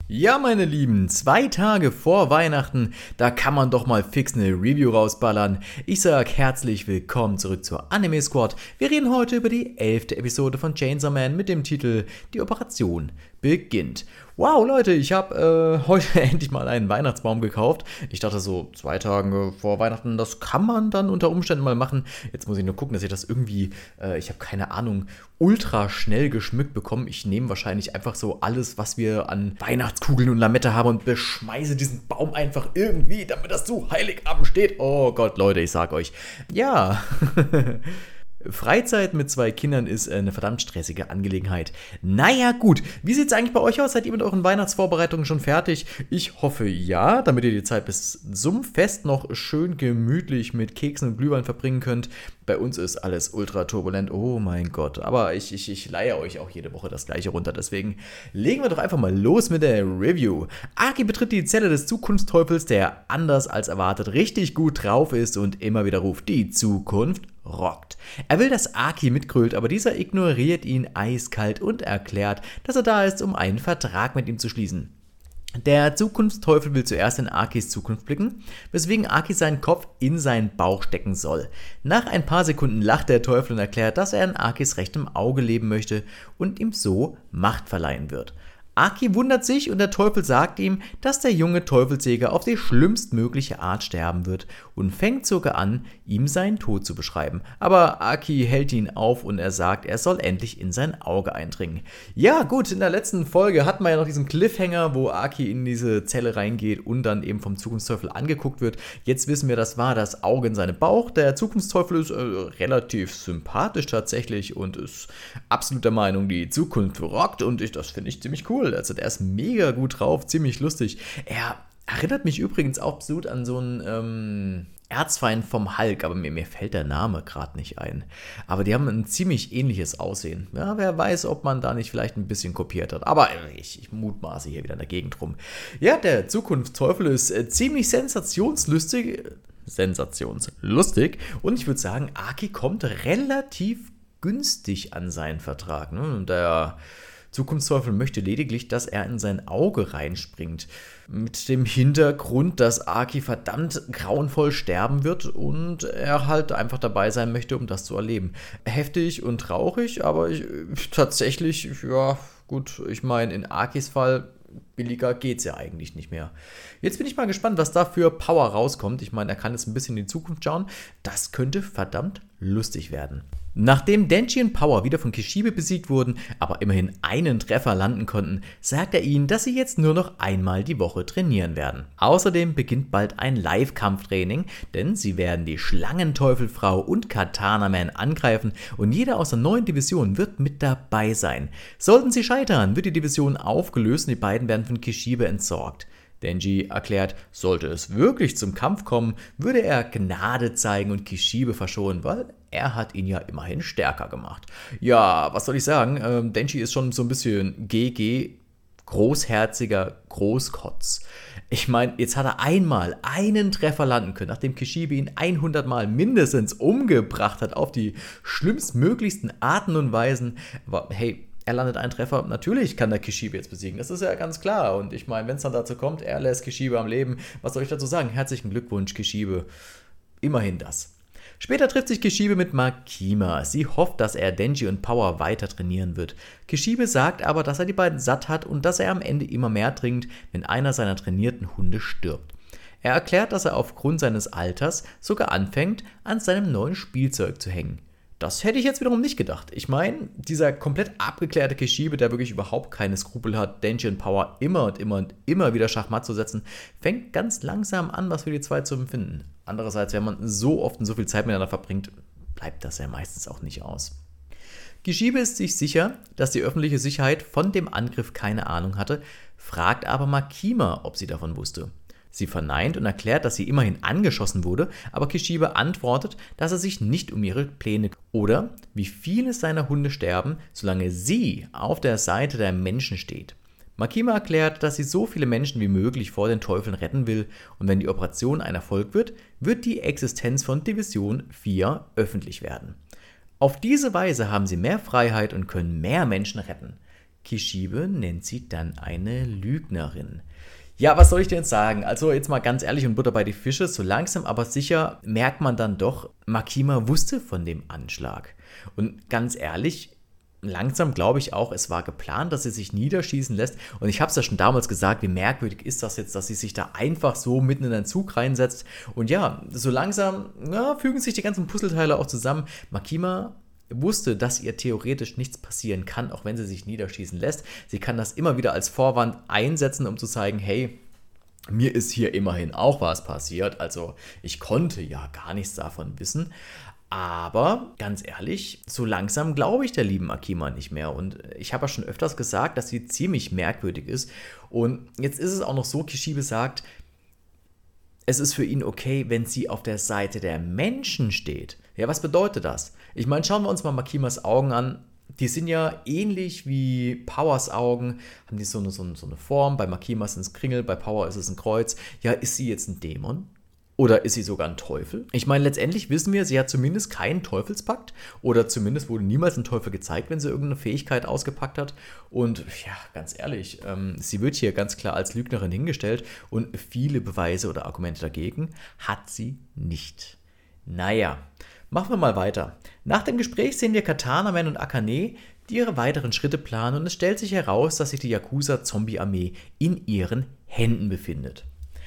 Ja, meine Lieben, 2 Tage vor Weihnachten, da kann man doch mal fix eine Review rausballern. Ich sag herzlich willkommen zurück zur Anime Squad. Wir reden heute über die 11. Episode von Chainsaw Man mit dem Titel Die Operation beginnt. Wow, Leute, ich habe heute endlich mal einen Weihnachtsbaum gekauft. Ich dachte so, 2 Tage vor Weihnachten, das kann man dann unter Umständen mal machen. Jetzt muss ich nur gucken, dass ich das irgendwie, ich habe keine Ahnung, ultra schnell geschmückt bekomme. Ich nehme wahrscheinlich einfach so alles, was wir an Weihnachtskugeln und Lametta haben und beschmeiße diesen Baum einfach irgendwie, damit das zu Heiligabend steht. Oh Gott, Leute, ich sag euch. Ja. Freizeit mit 2 Kindern ist eine verdammt stressige Angelegenheit. Naja, gut. Wie sieht's eigentlich bei euch aus? Seid ihr mit euren Weihnachtsvorbereitungen schon fertig? Ich hoffe ja, damit ihr die Zeit bis zum Fest noch schön gemütlich mit Keksen und Glühwein verbringen könnt. Bei uns ist alles ultra turbulent. Oh mein Gott. Aber ich leihe euch auch jede Woche das gleiche runter. Deswegen legen wir doch einfach mal los mit der Review. Aki betritt die Zelle des Zukunftsteufels, der anders als erwartet richtig gut drauf ist und immer wieder ruft, die Zukunft rockt. Er will, dass Aki mitgrölt, aber dieser ignoriert ihn eiskalt und erklärt, dass er da ist, um einen Vertrag mit ihm zu schließen. Der Zukunftsteufel will zuerst in Akis Zukunft blicken, weswegen Aki seinen Kopf in seinen Bauch stecken soll. Nach ein paar Sekunden lacht der Teufel und erklärt, dass er in Akis rechtem Auge leben möchte und ihm so Macht verleihen wird. Aki wundert sich und der Teufel sagt ihm, dass der junge Teufelsjäger auf die schlimmstmögliche Art sterben wird und fängt sogar an, ihm seinen Tod zu beschreiben. Aber Aki hält ihn auf und er sagt, er soll endlich in sein Auge eindringen. Ja gut, in der letzten Folge hatten wir ja noch diesen Cliffhanger, wo Aki in diese Zelle reingeht und dann eben vom Zukunftsteufel angeguckt wird. Jetzt wissen wir, das war das Auge in seinem Bauch. Der Zukunftsteufel ist relativ sympathisch tatsächlich und ist absolut der Meinung, die Zukunft rockt und das finde ich ziemlich cool. Also der ist mega gut drauf, ziemlich lustig. Er erinnert mich übrigens auch absolut an so einen Erzfeind vom Hulk, aber mir fällt der Name gerade nicht ein. Aber die haben ein ziemlich ähnliches Aussehen. Ja, wer weiß, ob man da nicht vielleicht ein bisschen kopiert hat. Aber ich mutmaße hier wieder in der Gegend rum. Ja, der Zukunftsteufel ist ziemlich sensationslustig und ich würde sagen, Aki kommt relativ günstig an seinen Vertrag. Ne? Der Zukunftsteufel möchte lediglich, dass er in sein Auge reinspringt. Mit dem Hintergrund, dass Aki verdammt grauenvoll sterben wird und er halt einfach dabei sein möchte, um das zu erleben. Heftig und traurig, aber tatsächlich, ja gut, ich meine, in Akis Fall billiger geht's ja eigentlich nicht mehr. Jetzt bin ich mal gespannt, was da für Power rauskommt. Ich meine, er kann jetzt ein bisschen in die Zukunft schauen. Das könnte verdammt lustig werden. Nachdem Denji und Power wieder von Kishibe besiegt wurden, aber immerhin einen Treffer landen konnten, sagt er ihnen, dass sie jetzt nur noch einmal die Woche trainieren werden. Außerdem beginnt bald ein Live-Kampftraining, denn sie werden die Schlangenteufelfrau und Katana Man angreifen und jeder aus der neuen Division wird mit dabei sein. Sollten sie scheitern, wird die Division aufgelöst und die beiden werden von Kishibe entsorgt. Denji erklärt, sollte es wirklich zum Kampf kommen, würde er Gnade zeigen und Kishibe verschonen, weil er hat ihn ja immerhin stärker gemacht. Ja, was soll ich sagen? Denji ist schon so ein bisschen GG, großherziger Großkotz. Ich meine, jetzt hat er einmal einen Treffer landen können, nachdem Kishibe ihn 100 Mal mindestens umgebracht hat auf die schlimmstmöglichsten Arten und Weisen. Aber hey, er landet einen Treffer, natürlich kann der Kishibe jetzt besiegen, das ist ja ganz klar. Und ich meine, wenn es dann dazu kommt, er lässt Kishibe am Leben, was soll ich dazu sagen? Herzlichen Glückwunsch, Kishibe. Immerhin das. Später trifft sich Kishibe mit Makima. Sie hofft, dass er Denji und Power weiter trainieren wird. Kishibe sagt aber, dass er die beiden satt hat und dass er am Ende immer mehr trinkt, wenn einer seiner trainierten Hunde stirbt. Er erklärt, dass er aufgrund seines Alters sogar anfängt, an seinem neuen Spielzeug zu hängen. Das hätte ich jetzt wiederum nicht gedacht. Ich meine, dieser komplett abgeklärte Kishibe, der wirklich überhaupt keine Skrupel hat, Denji und Power immer und immer wieder Schachmatt zu setzen, fängt ganz langsam an, was für die zwei zu empfinden. Andererseits, wenn man so oft und so viel Zeit miteinander verbringt, bleibt das ja meistens auch nicht aus. Kishibe ist sich sicher, dass die öffentliche Sicherheit von dem Angriff keine Ahnung hatte, fragt aber Makima, ob sie davon wusste. Sie verneint und erklärt, dass sie immerhin angeschossen wurde, aber Kishibe antwortet, dass er sich nicht um ihre Pläne oder wie viele seiner Hunde sterben, solange sie auf der Seite der Menschen steht. Makima erklärt, dass sie so viele Menschen wie möglich vor den Teufeln retten will und wenn die Operation ein Erfolg wird, wird die Existenz von Division 4 öffentlich werden. Auf diese Weise haben sie mehr Freiheit und können mehr Menschen retten. Kishibe nennt sie dann eine Lügnerin. Ja, was soll ich denn jetzt sagen? Also jetzt mal ganz ehrlich und Butter bei die Fische, so langsam aber sicher merkt man dann doch, Makima wusste von dem Anschlag. Und ganz ehrlich, langsam glaube ich auch, es war geplant, dass sie sich niederschießen lässt. Und ich habe es ja schon damals gesagt, wie merkwürdig ist das jetzt, dass sie sich da einfach so mitten in einen Zug reinsetzt. Und ja, so langsam fügen sich die ganzen Puzzleteile auch zusammen. Makima wusste, dass ihr theoretisch nichts passieren kann, auch wenn sie sich niederschießen lässt. Sie kann das immer wieder als Vorwand einsetzen, um zu zeigen, hey, mir ist hier immerhin auch was passiert. Also ich konnte ja gar nichts davon wissen. Aber ganz ehrlich, so langsam glaube ich der lieben Makima nicht mehr. Und ich habe ja schon öfters gesagt, dass sie ziemlich merkwürdig ist. Und jetzt ist es auch noch so, Kishibe sagt, es ist für ihn okay, wenn sie auf der Seite der Menschen steht. Ja, was bedeutet das? Ich meine, schauen wir uns mal Makimas Augen an. Die sind ja ähnlich wie Powers Augen, haben die so eine Form. Bei Makima sind es Kringel, bei Power ist es ein Kreuz. Ja, ist sie jetzt ein Dämon? Oder ist sie sogar ein Teufel? Ich meine, letztendlich wissen wir, sie hat zumindest keinen Teufelspakt. Oder zumindest wurde niemals ein Teufel gezeigt, wenn sie irgendeine Fähigkeit ausgepackt hat. Und ja, ganz ehrlich, sie wird hier ganz klar als Lügnerin hingestellt. Und viele Beweise oder Argumente dagegen hat sie nicht. Naja, machen wir mal weiter. Nach dem Gespräch sehen wir Katana-Man und Akane, die ihre weiteren Schritte planen. Und es stellt sich heraus, dass sich die Yakuza-Zombie-Armee in ihren Händen befindet.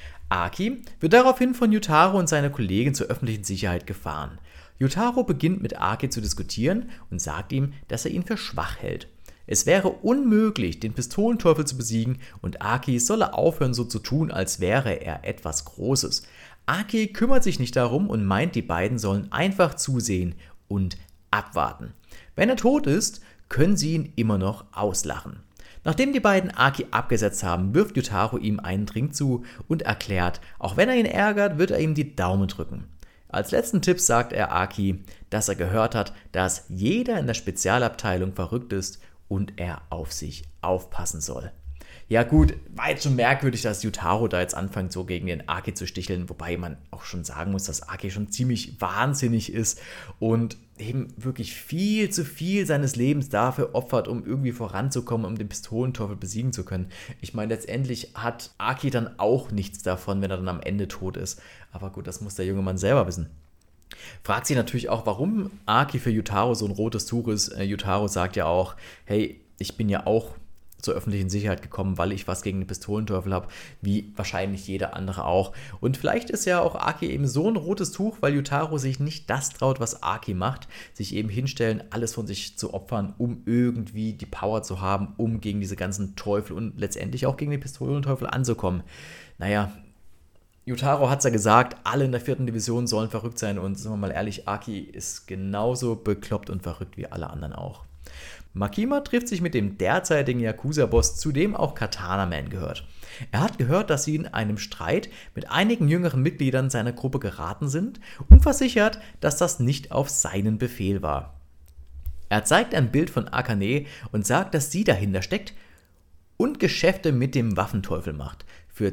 Aki wird daraufhin von Yutaro und seiner Kollegin zur öffentlichen Sicherheit gefahren. Yutaro beginnt mit Aki zu diskutieren und sagt ihm, dass er ihn für schwach hält. Es wäre unmöglich, den Pistolenteufel zu besiegen und Aki solle aufhören, so zu tun, als wäre er etwas Großes. Aki kümmert sich nicht darum und meint, die beiden sollen einfach zusehen und abwarten. Wenn er tot ist, können sie ihn immer noch auslachen. Nachdem die beiden Aki abgesetzt haben, wirft Yutaro ihm einen Drink zu und erklärt, auch wenn er ihn ärgert, wird er ihm die Daumen drücken. Als letzten Tipp sagt er Aki, dass er gehört hat, dass jeder in der Spezialabteilung verrückt ist und er auf sich aufpassen soll. Ja gut, war jetzt schon merkwürdig, dass Yutaro da jetzt anfängt, so gegen den Aki zu sticheln, wobei man auch schon sagen muss, dass Aki schon ziemlich wahnsinnig ist und eben wirklich viel zu viel seines Lebens dafür opfert, um irgendwie voranzukommen, um den Pistolenteufel besiegen zu können. Ich meine, letztendlich hat Aki dann auch nichts davon, wenn er dann am Ende tot ist. Aber gut, das muss der junge Mann selber wissen. Fragt sich natürlich auch, warum Aki für Yutaro so ein rotes Tuch ist. Yutaro sagt ja auch, hey, ich bin ja auch zur öffentlichen Sicherheit gekommen, weil ich was gegen den Pistolenteufel habe, wie wahrscheinlich jeder andere auch. Und vielleicht ist ja auch Aki eben so ein rotes Tuch, weil Yutaro sich nicht das traut, was Aki macht, sich eben hinstellen, alles von sich zu opfern, um irgendwie die Power zu haben, um gegen diese ganzen Teufel und letztendlich auch gegen den Pistolenteufel anzukommen. Naja, Yutaro hat es ja gesagt, alle in der 4. Division sollen verrückt sein und sagen wir mal ehrlich, Aki ist genauso bekloppt und verrückt wie alle anderen auch. Makima trifft sich mit dem derzeitigen Yakuza-Boss, zu dem auch Katana-Man gehört. Er hat gehört, dass sie in einem Streit mit einigen jüngeren Mitgliedern seiner Gruppe geraten sind und versichert, dass das nicht auf seinen Befehl war. Er zeigt ein Bild von Akane und sagt, dass sie dahinter steckt und Geschäfte mit dem Waffenteufel macht. Für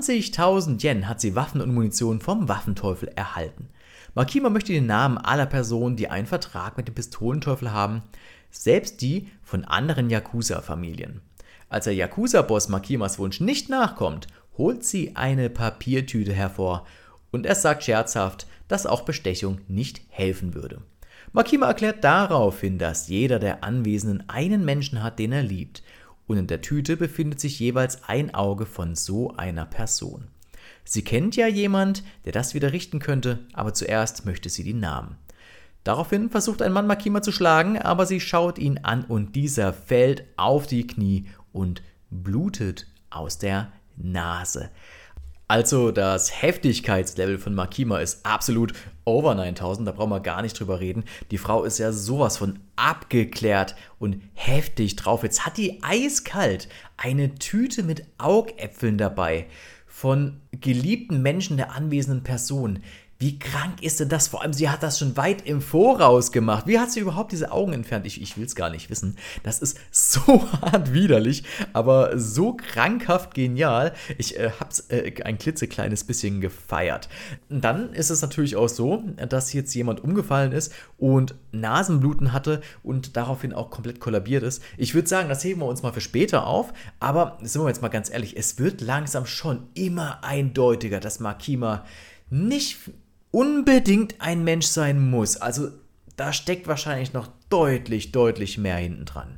20.000 Yen hat sie Waffen und Munition vom Waffenteufel erhalten. Makima möchte den Namen aller Personen, die einen Vertrag mit dem Pistolenteufel haben, selbst die von anderen Yakuza-Familien. Als der Yakuza-Boss Makimas Wunsch nicht nachkommt, holt sie eine Papiertüte hervor und er sagt scherzhaft, dass auch Bestechung nicht helfen würde. Makima erklärt daraufhin, dass jeder der Anwesenden einen Menschen hat, den er liebt, und in der Tüte befindet sich jeweils ein Auge von so einer Person. Sie kennt ja jemand, der das wieder richten könnte, aber zuerst möchte sie die Namen. Daraufhin versucht ein Mann Makima zu schlagen, aber sie schaut ihn an und dieser fällt auf die Knie und blutet aus der Nase. Also das Heftigkeitslevel von Makima ist absolut over 9000, da brauchen wir gar nicht drüber reden. Die Frau ist ja sowas von abgeklärt und heftig drauf. Jetzt hat die eiskalt eine Tüte mit Augäpfeln dabei von geliebten Menschen der anwesenden Person. Wie krank ist denn das? Vor allem, sie hat das schon weit im Voraus gemacht. Wie hat sie überhaupt diese Augen entfernt? Ich will es gar nicht wissen. Das ist so hart widerlich, aber so krankhaft genial. Ich habe es ein klitzekleines bisschen gefeiert. Dann ist es natürlich auch so, dass jetzt jemand umgefallen ist und Nasenbluten hatte und daraufhin auch komplett kollabiert ist. Ich würde sagen, das heben wir uns mal für später auf, aber sind wir jetzt mal ganz ehrlich, es wird langsam schon immer eindeutiger, dass Makima nicht unbedingt ein Mensch sein muss. Also da steckt wahrscheinlich noch deutlich mehr hinten dran.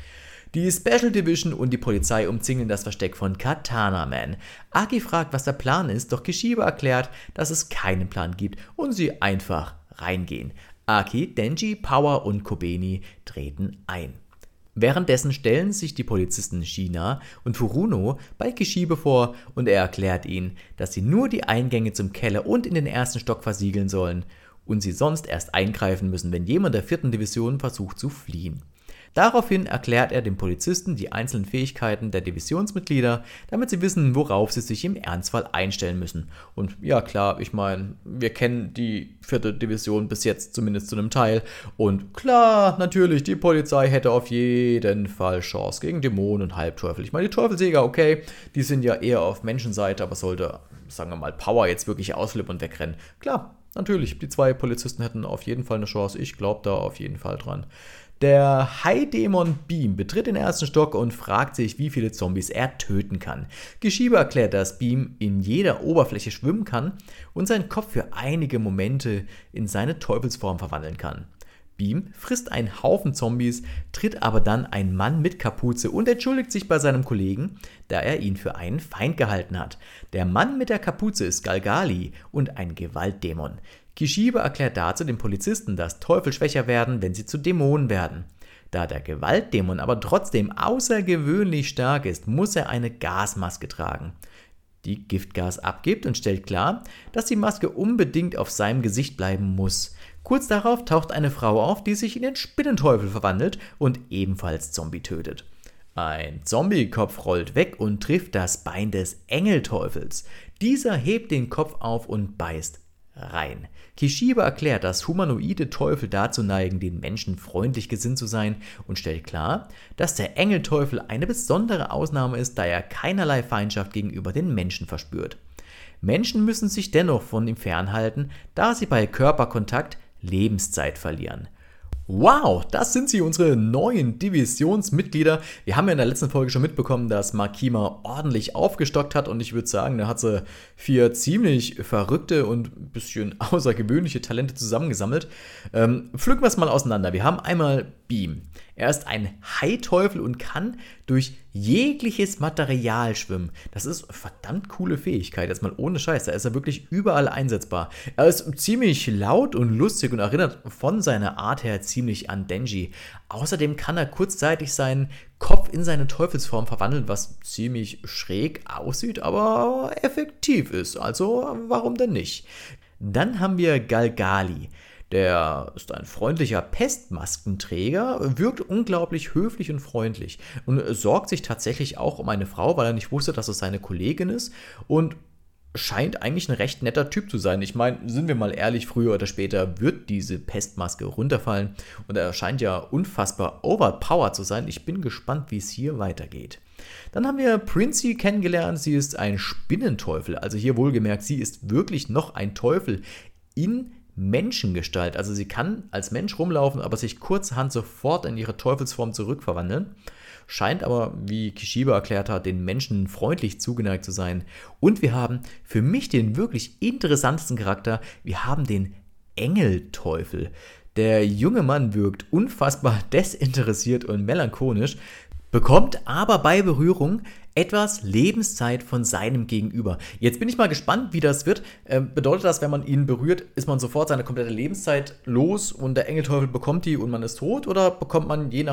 Die Special Division und die Polizei umzingeln das Versteck von Katana Man. Aki fragt, was der Plan ist, doch Kishibe erklärt, dass es keinen Plan gibt und sie einfach reingehen. Aki, Denji, Power und Kobeni treten ein. Währenddessen stellen sich die Polizisten Shina und Furuno bei Kishibe vor und er erklärt ihnen, dass sie nur die Eingänge zum Keller und in den ersten Stock versiegeln sollen und sie sonst erst eingreifen müssen, wenn jemand der 4. Division versucht zu fliehen. Daraufhin erklärt er den Polizisten die einzelnen Fähigkeiten der Divisionsmitglieder, damit sie wissen, worauf sie sich im Ernstfall einstellen müssen. Und ja klar, ich meine, wir kennen die 4. Division bis jetzt zumindest zu einem Teil. Und klar, natürlich, die Polizei hätte auf jeden Fall Chance gegen Dämonen und Halbteufel. Ich meine, die Teufelsjäger, okay, die sind ja eher auf Menschenseite, aber sollte, sagen wir mal, Power jetzt wirklich ausflippen und wegrennen. Klar, natürlich, die 2 Polizisten hätten auf jeden Fall eine Chance. Ich glaube da auf jeden Fall dran. Der High-Dämon Beam betritt den ersten Stock und fragt sich, wie viele Zombies er töten kann. Kishibe erklärt, dass Beam in jeder Oberfläche schwimmen kann und seinen Kopf für einige Momente in seine Teufelsform verwandeln kann. Beam frisst einen Haufen Zombies, tritt aber dann ein Mann mit Kapuze und entschuldigt sich bei seinem Kollegen, da er ihn für einen Feind gehalten hat. Der Mann mit der Kapuze ist Galgali und ein Gewaltdämon. Kishibe erklärt dazu den Polizisten, dass Teufel schwächer werden, wenn sie zu Dämonen werden. Da der Gewaltdämon aber trotzdem außergewöhnlich stark ist, muss er eine Gasmaske tragen, die Giftgas abgibt und stellt klar, dass die Maske unbedingt auf seinem Gesicht bleiben muss. Kurz darauf taucht eine Frau auf, die sich in den Spinnenteufel verwandelt und ebenfalls Zombie tötet. Ein Zombie-Kopf rollt weg und trifft das Bein des Engelteufels. Dieser hebt den Kopf auf und beißt rein. Kishibe erklärt, dass humanoide Teufel dazu neigen, den Menschen freundlich gesinnt zu sein und stellt klar, dass der Engelteufel eine besondere Ausnahme ist, da er keinerlei Feindschaft gegenüber den Menschen verspürt. Menschen müssen sich dennoch von ihm fernhalten, da sie bei Körperkontakt Lebenszeit verlieren. Wow, das sind sie, unsere neuen Divisionsmitglieder. Wir haben ja in der letzten Folge schon mitbekommen, dass Makima ordentlich aufgestockt hat und ich würde sagen, da hat sie 4 ziemlich verrückte und ein bisschen außergewöhnliche Talente zusammengesammelt. Pflücken wir es mal auseinander. Wir haben einmal Beam. Er ist ein Haiteufel und kann durch jegliches Material schwimmen. Das ist eine verdammt coole Fähigkeit, jetzt mal ohne Scheiß. Da ist er wirklich überall einsetzbar. Er ist ziemlich laut und lustig und erinnert von seiner Art her ziemlich an Denji. Außerdem kann er kurzzeitig seinen Kopf in seine Teufelsform verwandeln, was ziemlich schräg aussieht, aber effektiv ist. Also warum denn nicht? Dann haben wir Galgali. Der ist ein freundlicher Pestmaskenträger, wirkt unglaublich höflich und freundlich und sorgt sich tatsächlich auch um eine Frau, weil er nicht wusste, dass es seine Kollegin ist und scheint eigentlich ein recht netter Typ zu sein. Ich meine, sind wir mal ehrlich, früher oder später wird diese Pestmaske runterfallen und er scheint ja unfassbar overpowered zu sein. Ich bin gespannt, wie es hier weitergeht. Dann haben wir Princy kennengelernt. Sie ist ein Spinnenteufel, also hier wohlgemerkt, sie ist wirklich noch ein Teufel in Menschengestalt. Also sie kann als Mensch rumlaufen, aber sich kurzerhand sofort in ihre Teufelsform zurückverwandeln. Scheint aber, wie Kishibe erklärt hat, den Menschen freundlich zugeneigt zu sein. Und wir haben für mich den wirklich interessantesten Charakter. Wir haben den Engelteufel. Der junge Mann wirkt unfassbar desinteressiert und melancholisch, bekommt aber bei Berührung etwas Lebenszeit von seinem Gegenüber. Jetzt bin ich mal gespannt, wie das wird. Bedeutet das, wenn man ihn berührt, ist man sofort seine komplette Lebenszeit los und der Engelteufel bekommt die und man ist tot? Oder bekommt man je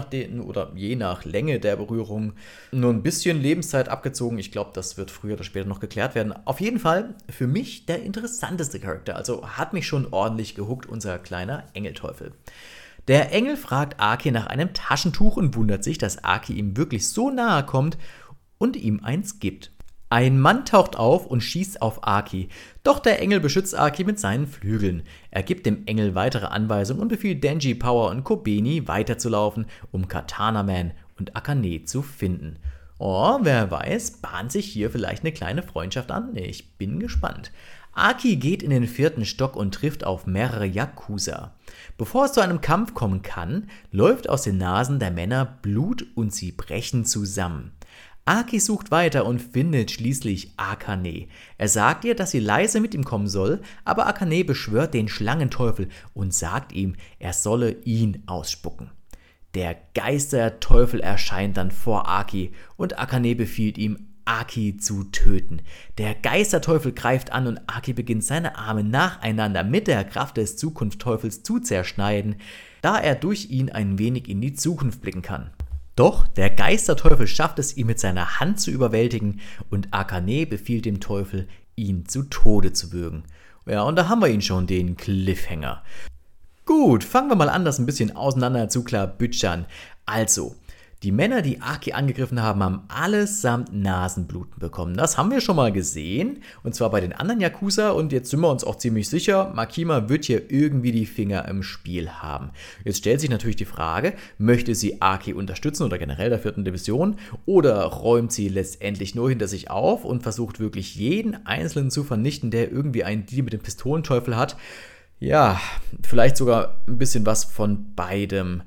nach Länge der Berührung nur ein bisschen Lebenszeit abgezogen? Ich glaube, das wird früher oder später noch geklärt werden. Auf jeden Fall für mich der interessanteste Charakter. Also hat mich schon ordentlich gehuckt, unser kleiner Engelteufel. Der Engel fragt Aki nach einem Taschentuch und wundert sich, dass Aki ihm wirklich so nahe kommt und ihm eins gibt. Ein Mann taucht auf und schießt auf Aki, doch der Engel beschützt Aki mit seinen Flügeln. Er gibt dem Engel weitere Anweisungen und befiehlt Denji, Power und Kobeni weiterzulaufen, um Katana Man und Akane zu finden. Oh, wer weiß, bahnt sich hier vielleicht eine kleine Freundschaft an? Ich bin gespannt. Aki geht in den 4. Stock und trifft auf mehrere Yakuza. Bevor es zu einem Kampf kommen kann, läuft aus den Nasen der Männer Blut und sie brechen zusammen. Aki sucht weiter und findet schließlich Akane. Er sagt ihr, dass sie leise mit ihm kommen soll, aber Akane beschwört den Schlangenteufel und sagt ihm, er solle ihn ausspucken. Der Geisterteufel erscheint dann vor Aki und Akane befiehlt ihm, Aki zu töten. Der Geisterteufel greift an und Aki beginnt seine Arme nacheinander mit der Kraft des Zukunftsteufels zu zerschneiden, da er durch ihn ein wenig in die Zukunft blicken kann. Doch der Geisterteufel schafft es, ihn mit seiner Hand zu überwältigen und Akane befiehlt dem Teufel, ihn zu Tode zu würgen. Ja, und da haben wir ihn schon, den Cliffhanger. Gut, fangen wir mal an, das ein bisschen auseinander zu klabütschern. Also, die Männer, die Aki angegriffen haben, haben allesamt Nasenbluten bekommen. Das haben wir schon mal gesehen, und zwar bei den anderen Yakuza, und jetzt sind wir uns auch ziemlich sicher, Makima wird hier irgendwie die Finger im Spiel haben. Jetzt stellt sich natürlich die Frage, möchte sie Aki unterstützen oder generell der 4. Division, oder räumt sie letztendlich nur hinter sich auf und versucht wirklich jeden Einzelnen zu vernichten, der irgendwie einen Deal mit dem Pistolenteufel hat? Ja, vielleicht sogar ein bisschen was von beidem.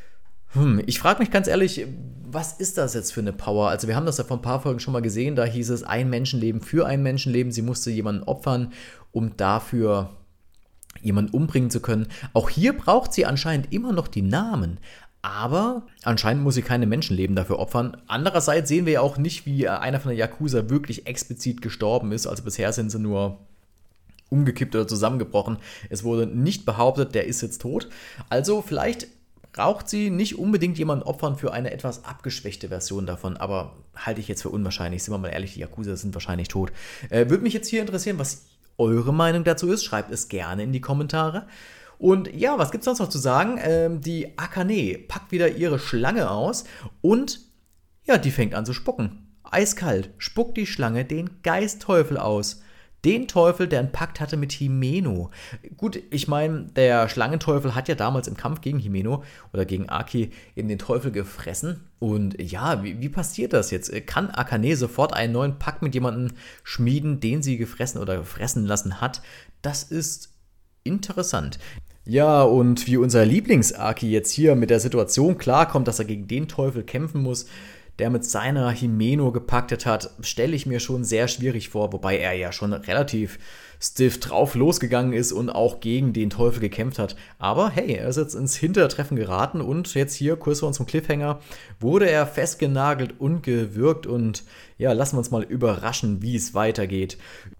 Ich frage mich ganz ehrlich, was ist das jetzt für eine Power? Also wir haben das ja vor ein paar Folgen schon mal gesehen, da hieß es ein Menschenleben für ein Menschenleben. Sie musste jemanden opfern, um dafür jemanden umbringen zu können. Auch hier braucht sie anscheinend immer noch die Namen. Aber anscheinend muss sie keine Menschenleben dafür opfern. Andererseits sehen wir ja auch nicht, wie einer von der Yakuza wirklich explizit gestorben ist. Also bisher sind sie nur umgekippt oder zusammengebrochen. Es wurde nicht behauptet, der ist jetzt tot. Also vielleicht braucht sie nicht unbedingt jemanden opfern für eine etwas abgeschwächte Version davon, aber halte ich jetzt für unwahrscheinlich. Sind wir mal ehrlich, die Yakuza sind wahrscheinlich tot. Würde mich jetzt hier interessieren, was eure Meinung dazu ist. Schreibt es gerne in die Kommentare. Und ja, was gibt es sonst noch zu sagen? Die Akane packt wieder ihre Schlange aus und ja, die fängt an zu spucken. Eiskalt spuckt die Schlange den Geistteufel aus. Den Teufel, der einen Pakt hatte mit Himeno. Gut, ich meine, der Schlangenteufel hat ja damals im Kampf gegen Himeno oder gegen Aki eben den Teufel gefressen. Und ja, wie passiert das jetzt? Kann Akane sofort einen neuen Pakt mit jemandem schmieden, den sie gefressen oder gefressen lassen hat? Das ist interessant. Ja, und wie unser Lieblings-Aki jetzt hier mit der Situation klarkommt, dass er gegen den Teufel kämpfen muss, der mit seiner Himeno gepaktet hat, stelle ich mir schon sehr schwierig vor, wobei er ja schon relativ stiff drauf losgegangen ist und auch gegen den Teufel gekämpft hat. Aber hey, er ist jetzt ins Hintertreffen geraten und jetzt hier, kurz vor unserem Cliffhanger, wurde er festgenagelt und gewürgt und ja, lassen wir uns mal überraschen, wie es weitergeht.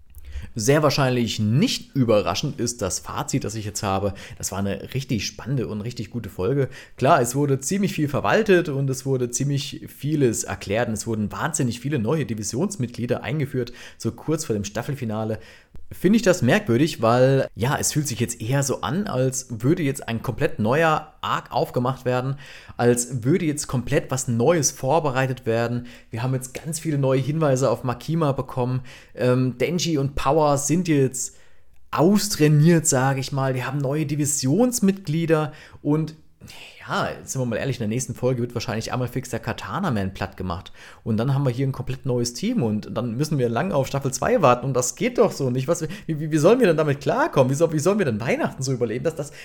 Sehr wahrscheinlich nicht überraschend ist das Fazit, das ich jetzt habe. Das war eine richtig spannende und richtig gute Folge. Klar, es wurde ziemlich viel verwaltet und es wurde ziemlich vieles erklärt und es wurden wahnsinnig viele neue Divisionsmitglieder eingeführt, so kurz vor dem Staffelfinale. Finde ich das merkwürdig, weil ja, es fühlt sich jetzt eher so an, als würde jetzt ein komplett neuer Arc aufgemacht werden, als würde jetzt komplett was Neues vorbereitet werden. Wir haben jetzt ganz viele neue Hinweise auf Makima bekommen. Denji und Power sind jetzt austrainiert, sage ich mal. Wir haben neue Divisionsmitglieder und ja, jetzt sind wir mal ehrlich, in der nächsten Folge wird wahrscheinlich einmal fix der Katana Man platt gemacht. Und dann haben wir hier ein komplett neues Team und dann müssen wir lang auf Staffel 2 warten und das geht doch so nicht. Wie sollen wir denn damit klarkommen? Wie sollen wir denn Weihnachten so überleben?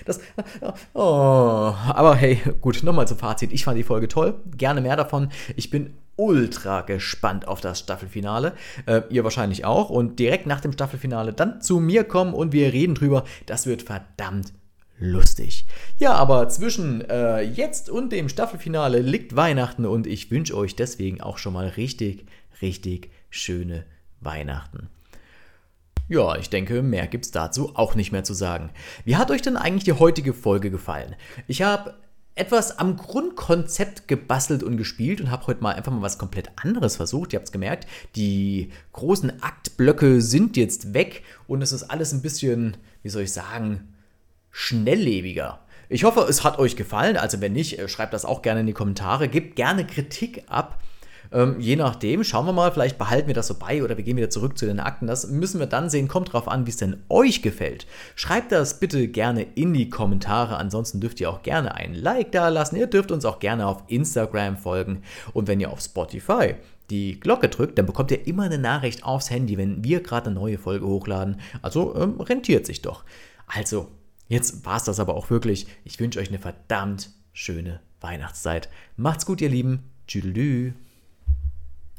Aber hey, gut, nochmal zum Fazit. Ich fand die Folge toll, gerne mehr davon. Ich bin ultra gespannt auf das Staffelfinale. Ihr wahrscheinlich auch. Und direkt nach dem Staffelfinale dann zu mir kommen und wir reden drüber. Das wird verdammt lustig. Ja, aber zwischen jetzt und dem Staffelfinale liegt Weihnachten und ich wünsche euch deswegen auch schon mal richtig, richtig schöne Weihnachten. Ja, ich denke, mehr gibt's dazu auch nicht mehr zu sagen. Wie hat euch denn eigentlich die heutige Folge gefallen? Ich habe etwas am Grundkonzept gebastelt und gespielt und habe heute mal einfach mal was komplett anderes versucht. Ihr habt es gemerkt, die großen Aktblöcke sind jetzt weg und es ist alles ein bisschen, wie soll ich sagen, schnelllebiger. Ich hoffe, es hat euch gefallen. Also wenn nicht, schreibt das auch gerne in die Kommentare. Gebt gerne Kritik ab. Je nachdem, schauen wir mal, vielleicht behalten wir das so bei oder wir gehen wieder zurück zu den Akten. Das müssen wir dann sehen, kommt drauf an, wie es denn euch gefällt. Schreibt das bitte gerne in die Kommentare, ansonsten dürft ihr auch gerne ein Like da lassen. Ihr dürft uns auch gerne auf Instagram folgen und wenn ihr auf Spotify die Glocke drückt, dann bekommt ihr immer eine Nachricht aufs Handy, wenn wir gerade eine neue Folge hochladen. Also rentiert sich doch. Also, jetzt war es das aber auch wirklich. Ich wünsche euch eine verdammt schöne Weihnachtszeit. Macht's gut, ihr Lieben. Tschüdelü.